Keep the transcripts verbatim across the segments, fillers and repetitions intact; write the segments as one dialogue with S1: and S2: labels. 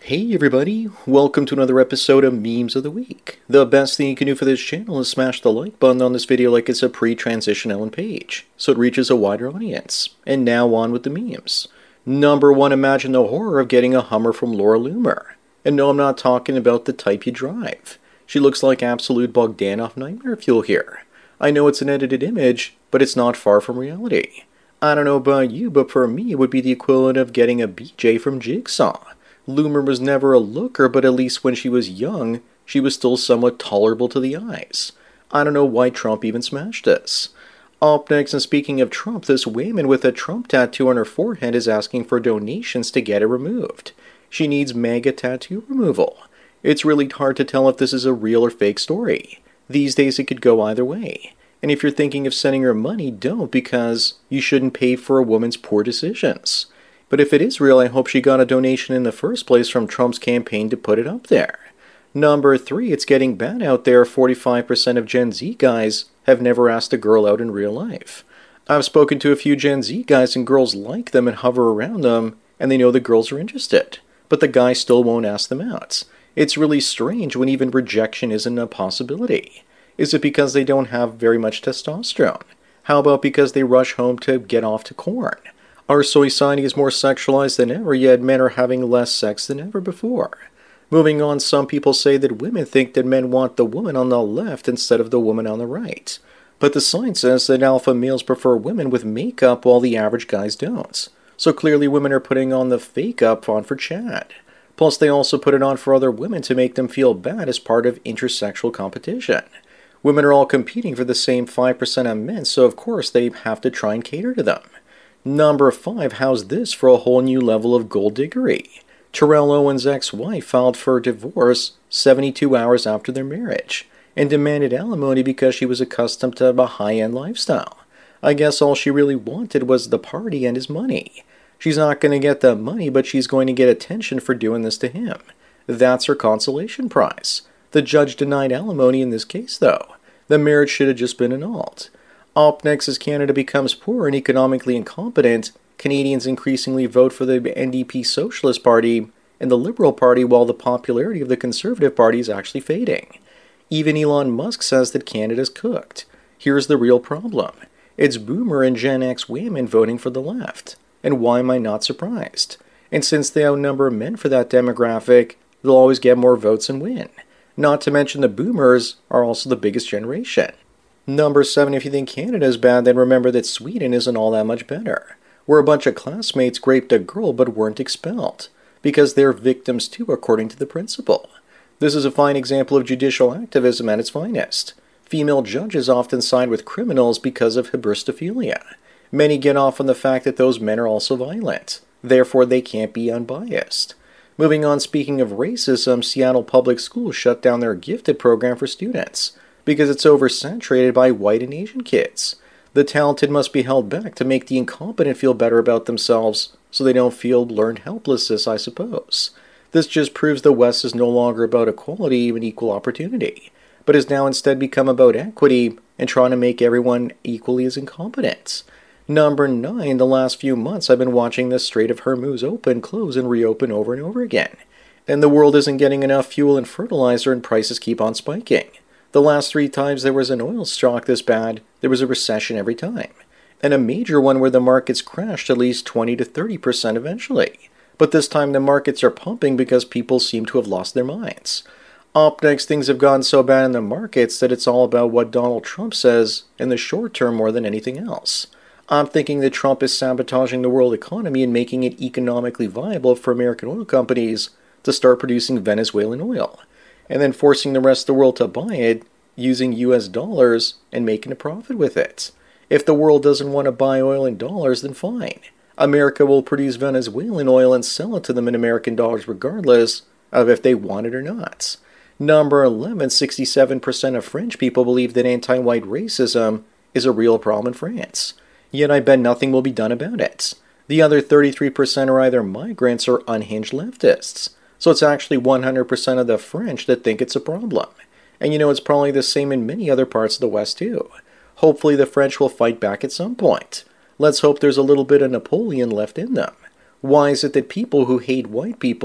S1: Hey everybody, welcome to another episode of Memes of the Week. The best thing you can do for this channel is smash the like button on this video like it's a pre-transition Ellen Page, so it reaches a wider audience. And now on with the memes. Number one, imagine the horror of getting a Hummer from Laura Loomer. And no, I'm not talking about the type you drive. She looks like absolute Bogdanov nightmare fuel here. I know it's an edited image, but it's not far from reality. I don't know about you, but for me it would be the equivalent of getting a B J from Jigsaw. Loomer was never a looker, but at least when she was young, she was still somewhat tolerable to the eyes. I don't know why Trump even smashed this. Up next, and speaking of Trump, this woman with a Trump tattoo on her forehead is asking for donations to get it removed. She needs MAGA tattoo removal. It's really hard to tell if this is a real or fake story. These days it could go either way. And if you're thinking of sending her money, don't, because you shouldn't pay for a woman's poor decisions. But if it is real, I hope she got a donation in the first place from Trump's campaign to put it up there. Number three, it's getting bad out there. forty-five percent of Gen Z guys have never asked a girl out in real life. I've spoken to a few Gen Z guys and girls like them and hover around them, and they know the girls are interested. But the guys still won't ask them out. It's really strange when even rejection isn't a possibility. Is it because they don't have very much testosterone? How about because they rush home to get off to corn? Our society is more sexualized than ever, yet men are having less sex than ever before. Moving on, some people say that women think that men want the woman on the left instead of the woman on the right. But the science says that alpha males prefer women with makeup while the average guys don't. So clearly women are putting on the fake up on for Chad. Plus they also put it on for other women to make them feel bad as part of intersexual competition. Women are all competing for the same five percent of men, so of course they have to try and cater to them. Number five, how's this for a whole new level of gold diggery? Terrell Owens' ex-wife filed for divorce seventy-two hours after their marriage and demanded alimony because she was accustomed to a high-end lifestyle. I guess all she really wanted was the party and his money. She's not going to get the money, but she's going to get attention for doing this to him. That's her consolation prize. The judge denied alimony in this case, though. The marriage should have just been annulled. Up next, as Canada becomes poor and economically incompetent, Canadians increasingly vote for the N D P Socialist Party and the Liberal Party while the popularity of the Conservative Party is actually fading. Even Elon Musk says that Canada's cooked. Here's the real problem. It's Boomer and Gen X women voting for the left. And why am I not surprised? And since they outnumber men for that demographic, they'll always get more votes and win. Not to mention the Boomers are also the biggest generation. Number seven, if you think Canada is bad, then remember that Sweden isn't all that much better. Where a bunch of classmates raped a girl but weren't expelled. Because they're victims too, according to the principal. This is a fine example of judicial activism at its finest. Female judges often side with criminals because of hybristophilia. Many get off on the fact that those men are also violent. Therefore, they can't be unbiased. Moving on, speaking of racism, Seattle Public Schools shut down their gifted program for students because it's oversaturated by white and Asian kids. The talented must be held back to make the incompetent feel better about themselves so they don't feel learned helplessness, I suppose. This just proves the West is no longer about equality and equal opportunity, but has now instead become about equity and trying to make everyone equally as incompetent. Number nine, the last few months I've been watching the Strait of Hormuz open, close, and reopen over and over again. And the world isn't getting enough fuel and fertilizer and prices keep on spiking. The last three times there was an oil shock this bad, there was a recession every time. And a major one where the markets crashed at least twenty to thirty percent eventually. But this time the markets are pumping because people seem to have lost their minds. Up next, things have gone so bad in the markets that it's all about what Donald Trump says in the short term more than anything else. I'm thinking that Trump is sabotaging the world economy and making it economically viable for American oil companies to start producing Venezuelan oil, and then forcing the rest of the world to buy it using U S dollars and making a profit with it. If the world doesn't want to buy oil in dollars, then fine. America will produce Venezuelan oil and sell it to them in American dollars regardless of if they want it or not. Number eleven, sixty-seven percent of French people believe that anti-white racism is a real problem in France. Yet I bet nothing will be done about it. The other thirty-three percent are either migrants or unhinged leftists. So it's actually one hundred percent of the French that think it's a problem. And you know, it's probably the same in many other parts of the West too. Hopefully the French will fight back at some point. Let's hope there's a little bit of Napoleon left in them. Why is it that people who hate white people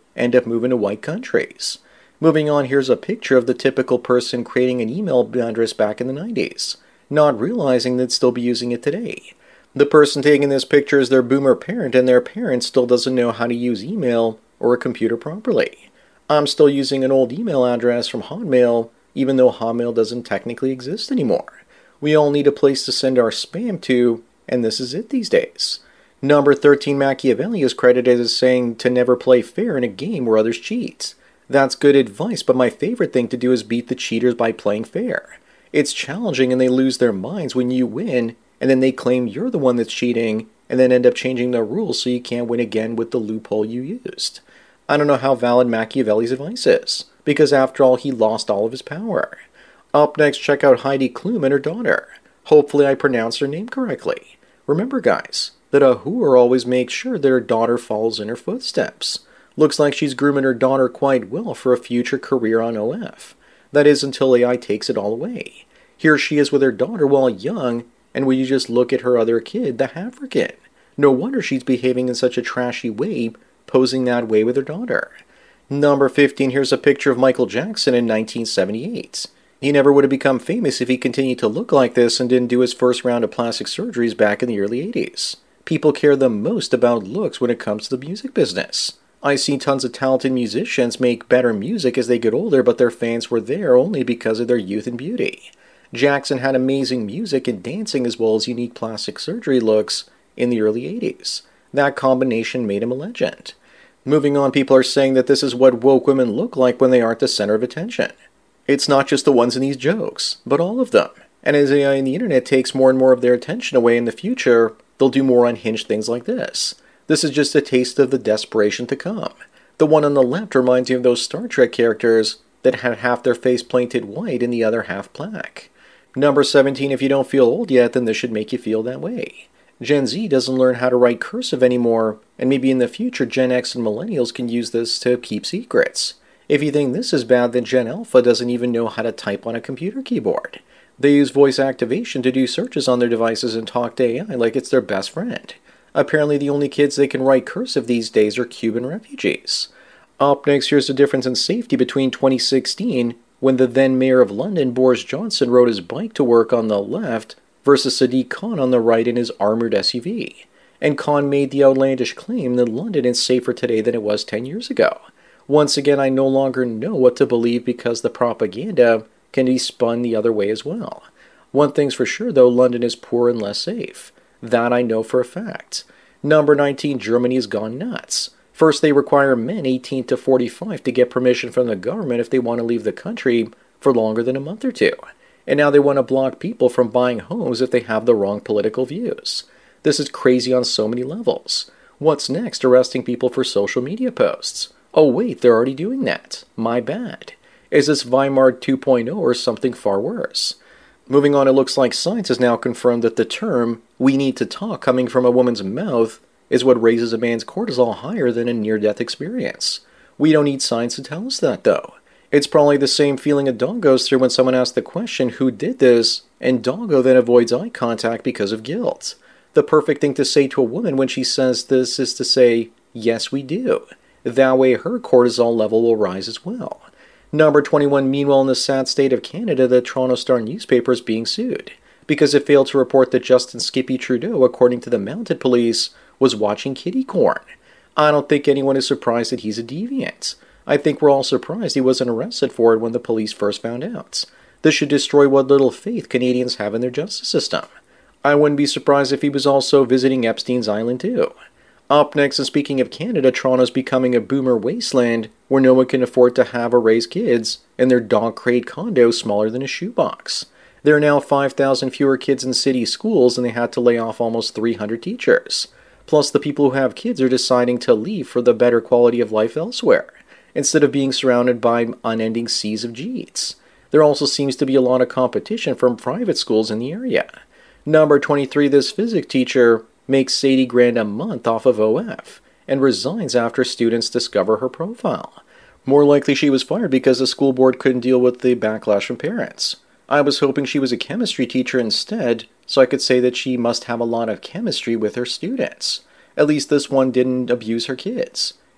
S1: end up moving to white countries. Moving on, here's a picture of the typical person creating an email address back in the nineties, not realizing they'd still be using it today. The person taking this picture is their boomer parent, and their parent still doesn't know how to use email or a computer properly. I'm still using an old email address from Hotmail, even though Hotmail doesn't technically exist anymore. We all need a place to send our spam to, and this is it these days. Number thirteen, Machiavelli is credited as saying to never play fair in a game where others cheat. That's good advice, but my favorite thing to do is beat the cheaters by playing fair. It's challenging and they lose their minds when you win, and then they claim you're the one that's cheating, and then end up changing the rules so you can't win again with the loophole you used. I don't know how valid Machiavelli's advice is, because after all, he lost all of his power. Up next, check out Heidi Klum and her daughter. Hopefully I pronounced her name correctly. Remember guys, that a whore always makes sure that her daughter follows in her footsteps. Looks like she's grooming her daughter quite well for a future career on O F. That is until A I takes it all away. Here she is with her daughter while young, and will you just look at her other kid, the African? No wonder she's behaving in such a trashy way, posing that way with her daughter. Number fifteen, here's a picture of Michael Jackson in nineteen seventy-eight. He never would have become famous if he continued to look like this and didn't do his first round of plastic surgeries back in the early eighties. People care the most about looks when it comes to the music business. I see tons of talented musicians make better music as they get older, but their fans were there only because of their youth and beauty. Jackson had amazing music and dancing as well as unique plastic surgery looks in the early eighties. That combination made him a legend. Moving on, people are saying that this is what woke women look like when they aren't the center of attention. It's not just the ones in these jokes, but all of them. And as A I and the internet takes more and more of their attention away in the future, they'll do more unhinged things like this. This is just a taste of the desperation to come. The one on the left reminds you of those Star Trek characters that had half their face painted white and the other half black. Number seventeen, if you don't feel old yet, then this should make you feel that way. Gen Z doesn't learn how to write cursive anymore, and maybe in the future Gen X and Millennials can use this to keep secrets. If you think this is bad, then Gen Alpha doesn't even know how to type on a computer keyboard. They use voice activation to do searches on their devices and talk to A I like it's their best friend. Apparently the only kids that can write cursive these days are Cuban refugees. Up next, here's the difference in safety between twenty sixteen, when the then Mayor of London, Boris Johnson, rode his bike to work on the left, versus Sadiq Khan on the right in his armored S U V. And Khan made the outlandish claim that London is safer today than it was ten years ago. Once again, I no longer know what to believe because the propaganda can be spun the other way as well. One thing's for sure though, London is poor and less safe. That I know for a fact. Number nineteen, Germany has gone nuts. First, they require men eighteen to forty-five to get permission from the government if they want to leave the country for longer than a month or two. And now they want to block people from buying homes if they have the wrong political views. This is crazy on so many levels. What's next? Arresting people for social media posts. Oh wait, they're already doing that. My bad. Is this Weimar two point oh or something far worse? Moving on, it looks like science has now confirmed that the term, "we need to talk," coming from a woman's mouth is what raises a man's cortisol higher than a near-death experience. We don't need science to tell us that, though. It's probably the same feeling a dog goes through when someone asks the question, "Who did this?" and doggo then avoids eye contact because of guilt. The perfect thing to say to a woman when she says this is to say, "Yes, we do." That way her cortisol level will rise as well. Number twenty-one, meanwhile in the sad state of Canada, the Toronto Star newspaper is being sued because it failed to report that Justin Skippy Trudeau, according to the Mounted Police, was watching kitty corn. I don't think anyone is surprised that he's a deviant. I think we're all surprised he wasn't arrested for it when the police first found out. This should destroy what little faith Canadians have in their justice system. I wouldn't be surprised if he was also visiting Epstein's Island too. Up next, and speaking of Canada, Toronto's becoming a boomer wasteland where no one can afford to have or raise kids, and their dog-crate condo smaller than a shoebox. There are now five thousand fewer kids in city schools, and they had to lay off almost three hundred teachers. Plus, the people who have kids are deciding to leave for the better quality of life elsewhere, instead of being surrounded by unending seas of G E T S. There also seems to be a lot of competition from private schools in the area. Number twenty-three, this physics teacher makes eighty grand a month off of O F, and resigns after students discover her profile. More likely she was fired because the school board couldn't deal with the backlash from parents. I was hoping she was a chemistry teacher instead, so I could say that she must have a lot of chemistry with her students. At least this one didn't abuse her kids.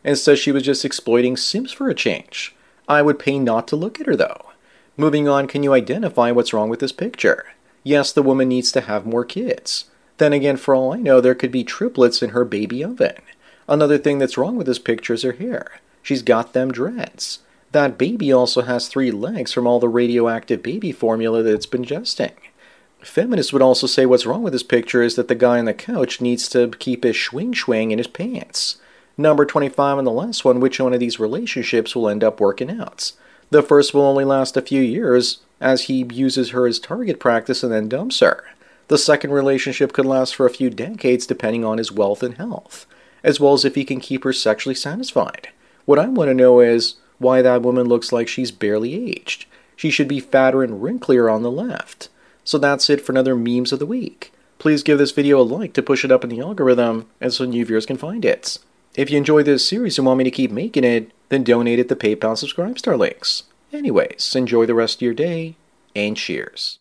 S1: and says she was just exploiting Sims for a change. I would pay not to look at her though. Moving on, can you identify what's wrong with this picture? Yes, the woman needs to have more kids. Then again, for all I know, there could be triplets in her baby oven. Another thing that's wrong with this picture is her hair. She's got them dreads. That baby also has three legs from all the radioactive baby formula that it's been ingesting. Feminists would also say what's wrong with this picture is that the guy on the couch needs to keep his swing swing in his pants. Number twenty-five on the last one, which one of these relationships will end up working out? The first will only last a few years, as he uses her as target practice and then dumps her. The second relationship could last for a few decades depending on his wealth and health, as well as if he can keep her sexually satisfied. What I want to know is why that woman looks like she's barely aged. She should be fatter and wrinklier on the left. So that's it for another Memes of the Week. Please give this video a like to push it up in the algorithm, and so new viewers can find it. If you enjoy this series and want me to keep making it, then donate at the PayPal Subscribe Star links. Anyways, enjoy the rest of your day, and cheers.